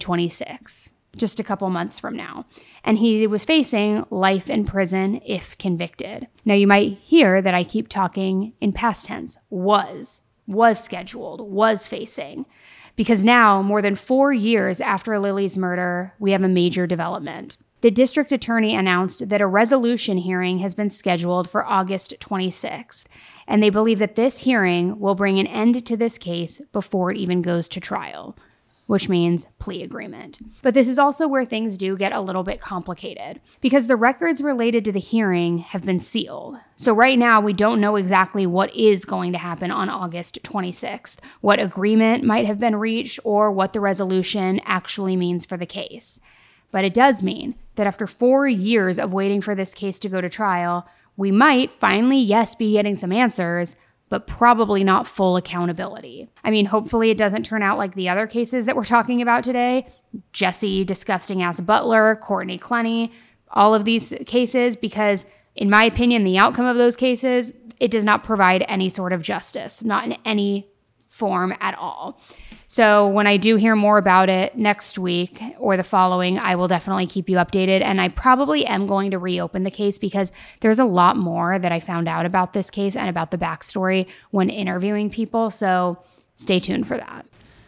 2026. Just a couple months from now. And he was facing life in prison if convicted. Now you might hear that I keep talking in past tense. Was scheduled, was facing. Because now, more than 4 years after Lily's murder, we have a major development. The district attorney announced that a resolution hearing has been scheduled for August 26th. And they believe that this hearing will bring an end to this case before it even goes to trial, which means plea agreement. But this is also where things do get a little bit complicated because the records related to the hearing have been sealed. So right now, we don't know exactly what is going to happen on August 26th, what agreement might have been reached, or what the resolution actually means for the case. But it does mean that after 4 years of waiting for this case to go to trial, we might finally, yes, be getting some answers, but probably not full accountability. I mean, hopefully it doesn't turn out like the other cases that we're talking about today. Jesse, disgusting ass Butler, Courtney Clenny, all of these cases, because in my opinion, the outcome of those cases, it does not provide any sort of justice, not in any form at all. So when I do hear more about it next week or the following, I will definitely keep you updated. And I probably am going to reopen the case because there's a lot more that I found out about this case and about the backstory when interviewing people. So stay tuned for that.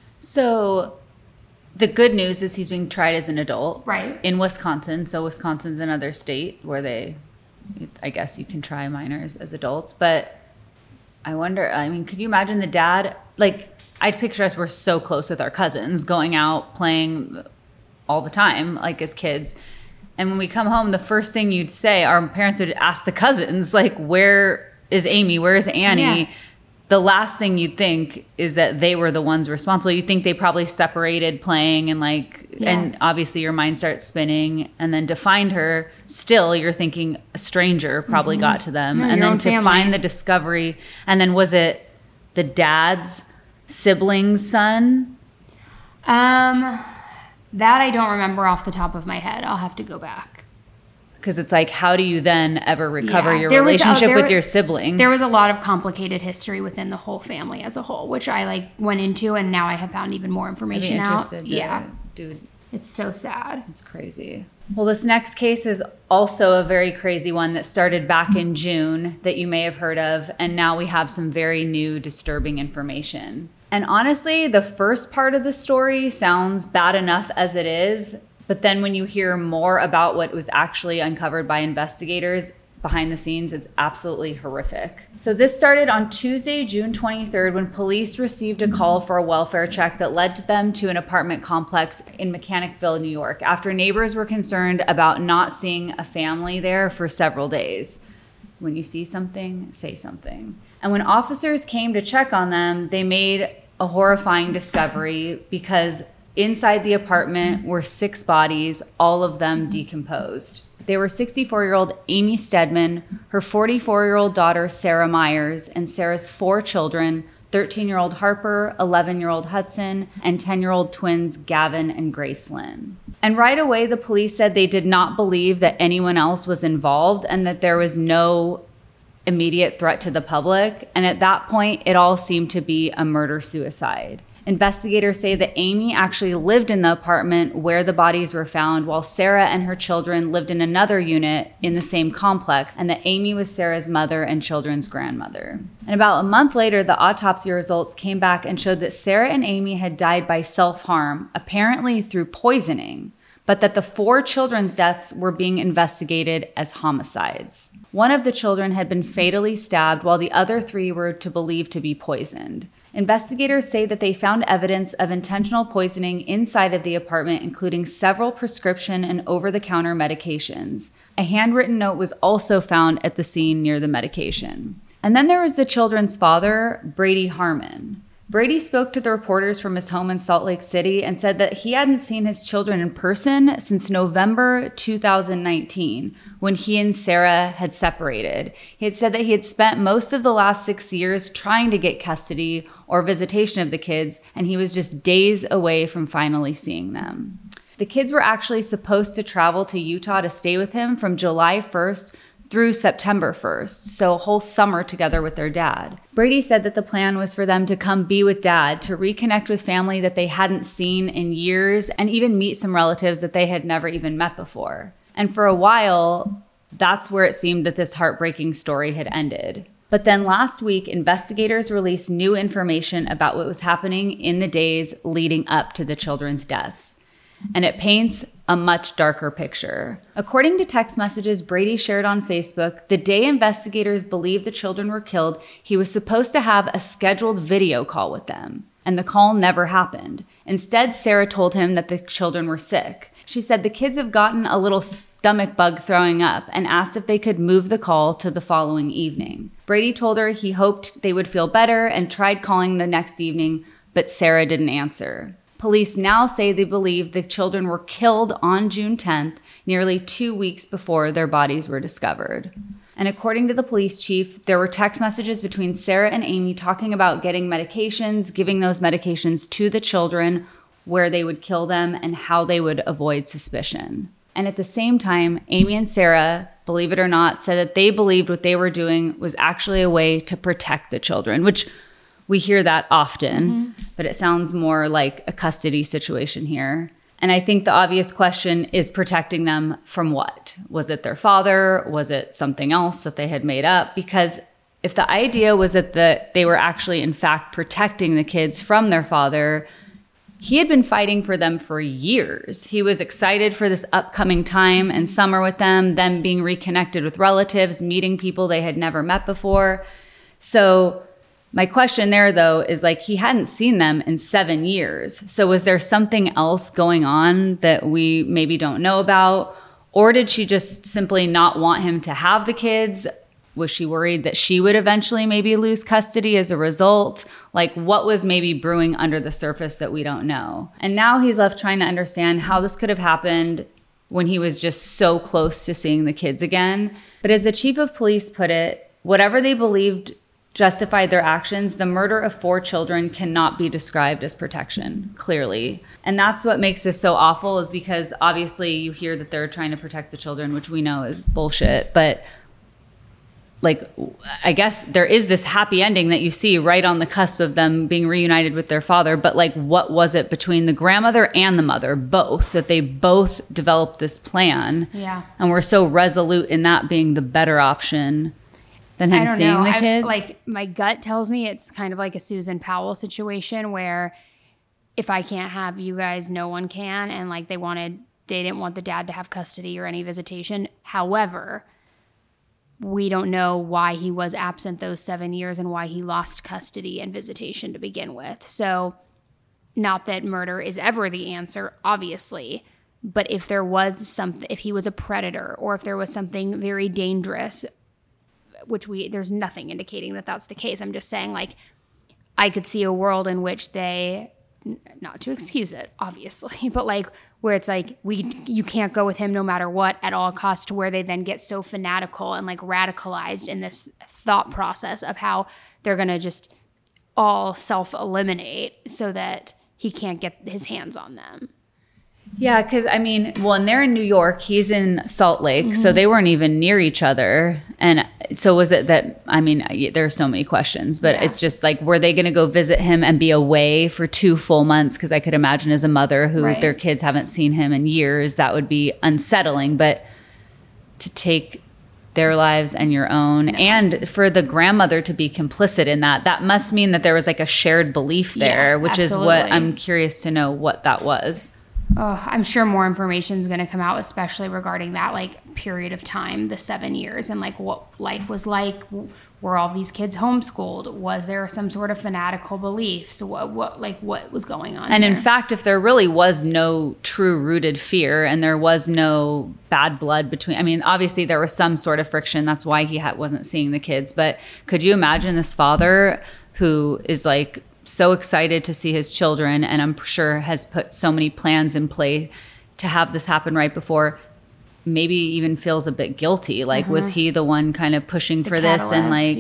So the good news is he's being tried as an adult. Right. In Wisconsin. So Wisconsin's another state where I guess you can try minors as adults. But I wonder, could you imagine the dad, I'd picture us, we're so close with our cousins, going out, playing all the time, as kids. And when we come home, the first thing you'd say, our parents would ask the cousins, where is Amy? Where is Annie? Yeah. The last thing you'd think is that they were the ones responsible. You'd think they probably separated playing and obviously your mind starts spinning. And then to find her, still you're thinking a stranger probably got to them. No, and then to family. Find the discovery. And then was it the dad's sibling's son? That I don't remember off the top of my head. I'll have to go back. Because it's how do you then ever recover your relationship with your sibling? There was a lot of complicated history within the whole family as a whole, which I went into, and now I have found even more information out. Dude. It's so sad. It's crazy. Well, this next case is also a very crazy one that started back in June that you may have heard of, and now we have some very new disturbing information. And honestly, the first part of the story sounds bad enough as it is. But then when you hear more about what was actually uncovered by investigators behind the scenes, it's absolutely horrific. So this started on Tuesday, June 23rd, when police received a call for a welfare check that led them to an apartment complex in Mechanicville, New York, after neighbors were concerned about not seeing a family there for several days. When you see something, say something. And when officers came to check on them, they made a horrifying discovery because inside the apartment were 6 bodies, all of them decomposed. They were 64-year-old Amy Stedman, her 44-year-old daughter, Sarah Myers, and Sarah's 4 children, 13-year-old Harper, 11-year-old Hudson, and 10-year-old twins Gavin and Gracelyn. And right away, the police said they did not believe that anyone else was involved and that there was no immediate threat to the public. And at that point, it all seemed to be a murder-suicide. Investigators say that Amy actually lived in the apartment where the bodies were found, while Sarah and her children lived in another unit in the same complex, and that Amy was Sarah's mother and children's grandmother. And about a month later, the autopsy results came back and showed that Sarah and Amy had died by self-harm, apparently through poisoning, but that the 4 children's deaths were being investigated as homicides. One of the children had been fatally stabbed, while the other 3 were believed to be poisoned. Investigators say that they found evidence of intentional poisoning inside of the apartment, including several prescription and over-the-counter medications. A handwritten note was also found at the scene near the medication. And then there was the children's father, Brady Harmon. Brady spoke to the reporters from his home in Salt Lake City and said that he hadn't seen his children in person since November 2019, when he and Sarah had separated. He had said that he had spent most of the last 6 years trying to get custody or visitation of the kids, and he was just days away from finally seeing them. The kids were actually supposed to travel to Utah to stay with him from July 1st through September 1st, so a whole summer together with their dad. Brady said that the plan was for them to come be with dad, to reconnect with family that they hadn't seen in years, and even meet some relatives that they had never even met before. And for a while, that's where it seemed that this heartbreaking story had ended. But then last week, investigators released new information about what was happening in the days leading up to the children's deaths. And it paints a much darker picture. According to text messages Brady shared on Facebook, the day investigators believed the children were killed, he was supposed to have a scheduled video call with them. And the call never happened. Instead, Sarah told him that the children were sick. She said the kids have gotten a little stomach bug throwing up and asked if they could move the call to the following evening. Brady told her he hoped they would feel better and tried calling the next evening, but Sarah didn't answer. Police now say they believe the children were killed on June 10th, nearly 2 weeks before their bodies were discovered. And according to the police chief, there were text messages between Sarah and Amy talking about getting medications, giving those medications to the children, where they would kill them, and how they would avoid suspicion. And at the same time, Amy and Sarah, believe it or not, said that they believed what they were doing was actually a way to protect the children, which we hear that often, but it sounds more like a custody situation here. And I think the obvious question is protecting them from what? Was it their father? Was it something else that they had made up? Because if the idea was that they were actually, in fact, protecting the kids from their father, he had been fighting for them for years. He was excited for this upcoming time and summer with them being reconnected with relatives, meeting people they had never met before. So my question there, though, is like, he hadn't seen them in 7 years. So was there something else going on that we maybe don't know about? Or did she just simply not want him to have the kids? Was she worried that she would eventually maybe lose custody as a result? Like, what was maybe brewing under the surface that we don't know? And now he's left trying to understand how this could have happened when he was just so close to seeing the kids again. But as the chief of police put it, whatever they believed justified their actions, the murder of 4 children cannot be described as protection, clearly. And that's what makes this so awful, is because obviously you hear that they're trying to protect the children, which we know is bullshit. But like, I guess there is this happy ending that you see right on the cusp of them being reunited with their father. But like, what was it between the grandmother and the mother, both, that they both developed this plan? Yeah. And were so resolute in that being the better option. than him seeing the kids? Like, my gut tells me it's kind of like a Susan Powell situation where if I can't have you guys, no one can. And like they didn't want the dad to have custody or any visitation. However, we don't know why he was absent those 7 years and why he lost custody and visitation to begin with. So not that murder is ever the answer, obviously, but if there was something, if he was a predator or if there was something very dangerous, which there's nothing indicating that that's the case. I'm just saying, like, I could see a world in which they, not to excuse it, obviously, but like where it's like you can't go with him no matter what at all costs, to where they then get so fanatical and like radicalized in this thought process of how they're going to just all self-eliminate so that he can't get his hands on them. Yeah, because I mean, well, and they're in New York, he's in Salt Lake, so they weren't even near each other. And so was it that, I mean, there are so many questions, but it's just like, were they going to go visit him and be away for 2 full months? Because I could imagine as a mother who their kids haven't seen him in years, that would be unsettling. But to take their lives and your own, and for the grandmother to be complicit in that must mean that there was like a shared belief there, which is what I'm curious to know what that was. Oh, I'm sure more information is going to come out, especially regarding that like period of time, the 7 years, and like what life was like. Were all these kids homeschooled? Was there some sort of fanatical beliefs? What was going on? And there? In fact, if there really was no true rooted fear and there was no bad blood between, I mean, obviously there was some sort of friction. That's why he wasn't seeing the kids. But could you imagine this father who is like so excited to see his children, and I'm sure has put so many plans in play to have this happen right before, maybe even feels a bit guilty. Like, was he the one kind of pushing for catalyst, this? And like,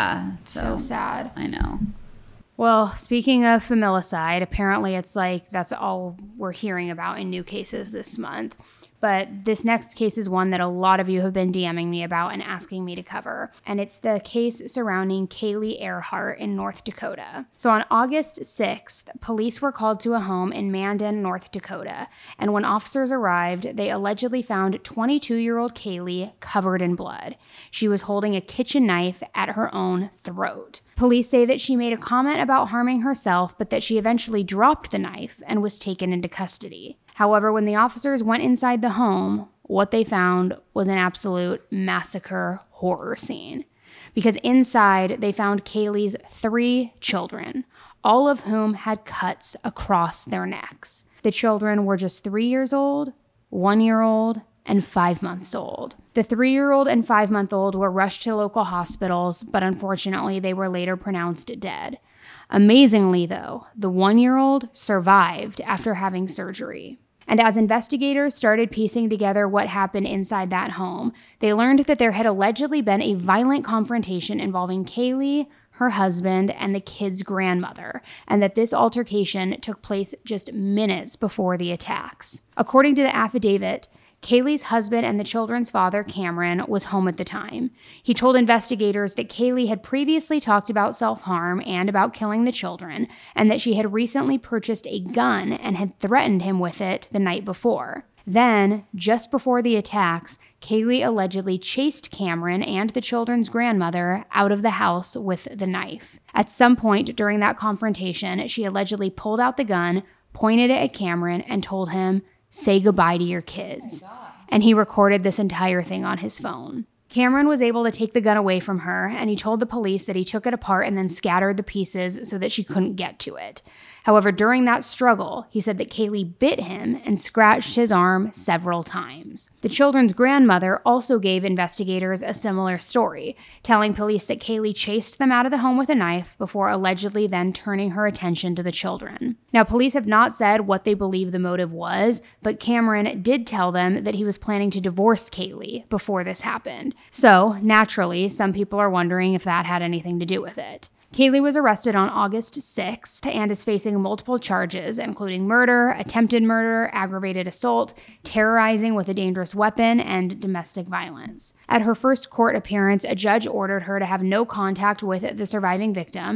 so sad. I know. Well, speaking of familicide, apparently it's like that's all we're hearing about in new cases this month. But this next case is one that a lot of you have been DMing me about and asking me to cover. And it's the case surrounding Kaylee Earhart in North Dakota. So on August 6th, police were called to a home in Mandan, North Dakota. And when officers arrived, they allegedly found 22-year-old Kaylee covered in blood. She was holding a kitchen knife at her own throat. Police say that she made a comment about harming herself, but that she eventually dropped the knife and was taken into custody. However, when the officers went inside the home, what they found was an absolute massacre horror scene. Because inside, they found Kaylee's 3 children, all of whom had cuts across their necks. The children were just 3 years old, 1-year-old, and 5 months old. The 3-year-old and 5-month-old were rushed to local hospitals, but unfortunately, they were later pronounced dead. Amazingly, though, the 1-year-old survived after having surgery. And as investigators started piecing together what happened inside that home, they learned that there had allegedly been a violent confrontation involving Kaylee, her husband, and the kid's grandmother, and that this altercation took place just minutes before the attacks. According to the affidavit, Kaylee's husband and the children's father, Cameron, was home at the time. He told investigators that Kaylee had previously talked about self-harm and about killing the children, and that she had recently purchased a gun and had threatened him with it the night before. Then, just before the attacks, Kaylee allegedly chased Cameron and the children's grandmother out of the house with the knife. At some point during that confrontation, she allegedly pulled out the gun, pointed it at Cameron, and told him, "Say goodbye to your kids." And he recorded this entire thing on his phone. Cameron was able to take the gun away from her, and he told the police that he took it apart and then scattered the pieces so that she couldn't get to it. However, during that struggle, he said that Kaylee bit him and scratched his arm several times. The children's grandmother also gave investigators a similar story, telling police that Kaylee chased them out of the home with a knife before allegedly then turning her attention to the children. Now, police have not said what they believe the motive was, but Cameron did tell them that he was planning to divorce Kaylee before this happened. So, naturally, some people are wondering if that had anything to do with it. Kaylee was arrested on August 6th and is facing multiple charges, including murder, attempted murder, aggravated assault, terrorizing with a dangerous weapon, and domestic violence. At her first court appearance, a judge ordered her to have no contact with the surviving victims,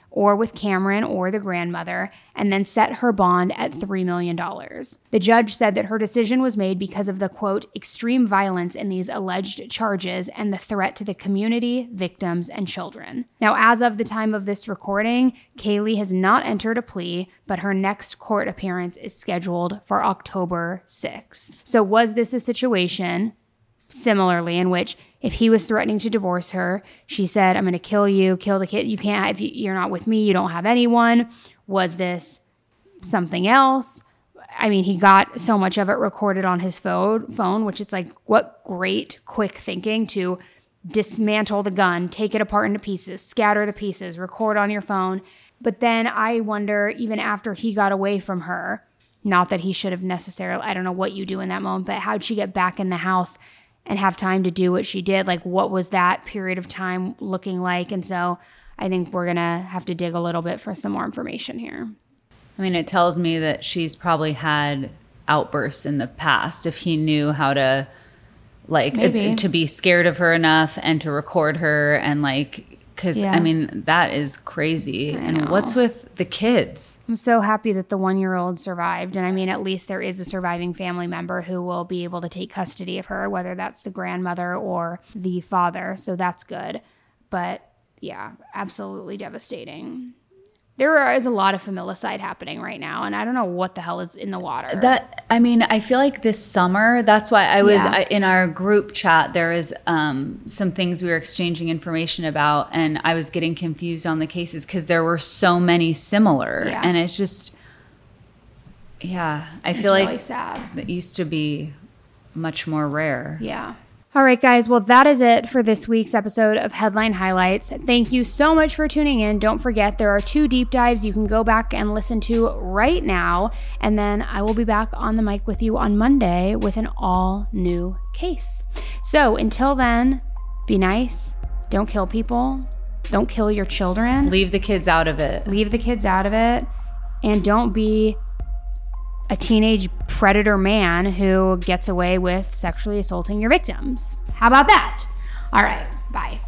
or with Cameron or the grandmother, and then set her bond at $3 million. The judge said that her decision was made because of the, quote, extreme violence in these alleged charges and the threat to the community, victims, and children. Now, as of the time of this recording, Kaylee has not entered a plea, but her next court appearance is scheduled for October 6th. So was this a situation, similarly, in which if he was threatening to divorce her, she said, I'm going to kill you, kill the kid. You can't, if you're not with me, you don't have anyone. Was this something else? I mean, he got so much of it recorded on his phone, which it's like, what great, quick thinking to dismantle the gun, take it apart into pieces, scatter the pieces, record on your phone. But then I wonder, even after he got away from her, not that he should have necessarily, I don't know what you do in that moment, but how'd she get back in the house and have time to do what she did? Like, what was that period of time looking like? And so I think we're going to have to dig a little bit for some more information here. I mean, it tells me that she's probably had outbursts in the past if he knew how to, like, to be scared of her enough and to record her and, like, because, I mean, that is crazy. And what's with the kids? I'm so happy that the 1-year-old survived. And I mean, at least there is a surviving family member who will be able to take custody of her, whether that's the grandmother or the father. So that's good. But yeah, absolutely devastating. There is a lot of familicide happening right now, and I don't know what the hell is in the water. I mean, I feel like this summer, that's why I was in our group chat, there was some things we were exchanging information about, and I was getting confused on the cases because there were so many similar. And it's just, I feel really like sad. It used to be much more rare. Yeah. All right, guys. Well, that is it for this week's episode of Headline Highlights. Thank you so much for tuning in. Don't forget, there are 2 deep dives you can go back and listen to right now. And then I will be back on the mic with you on Monday with an all new case. So until then, be nice. Don't kill people. Don't kill your children. Leave the kids out of it. Leave the kids out of it. And don't be a teenage predator man who gets away with sexually assaulting your victims. How about that? All right, bye.